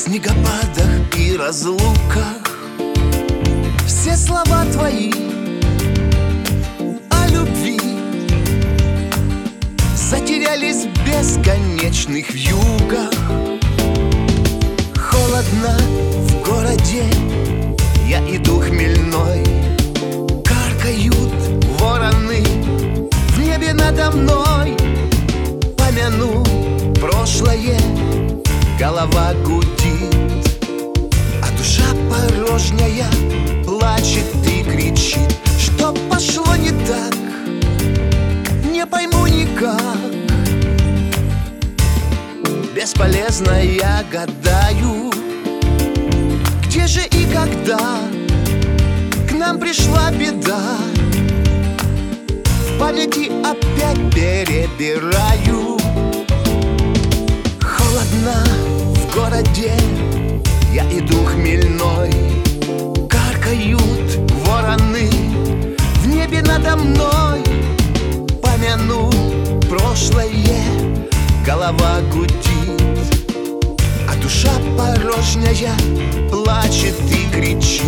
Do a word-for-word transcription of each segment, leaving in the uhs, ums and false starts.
снегопадах и разлуках все слова твои о любви затерялись в бесконечных вьюгах. Холодно в городе, я иду хмельной, каркают вороны в небе надо мной. Помяну прошлое, голова гудит, а душа порожняя плачет и кричит. Что пошло не так, не пойму никак. Бесполезно я гадаю, где же и когда к нам пришла беда. В памяти опять перебираю. Холодно в городе, я иду хмельной, каркают вороны в небе надо мной. Помяну прошлое, голова гудит, а душа порожняя плачет и кричит.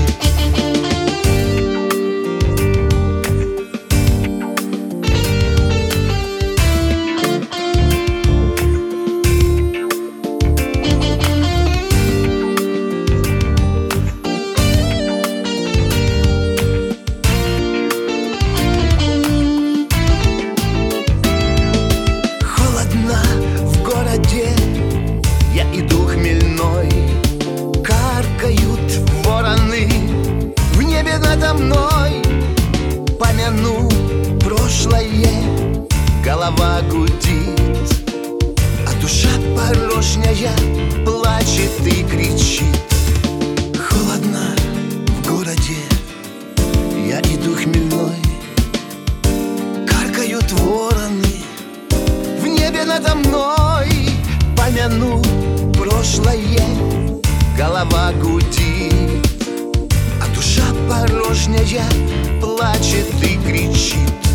Я иду хмельной, каркают вороны в небе надо мной. Помяну прошлое, голова гудит, а душа порожняя плачет и кричит. Холодно в городе, я иду хмельной, каркают вороны в небе надо мной. Помяну прошлое, голова гудит, а душа порожняя плачет и кричит.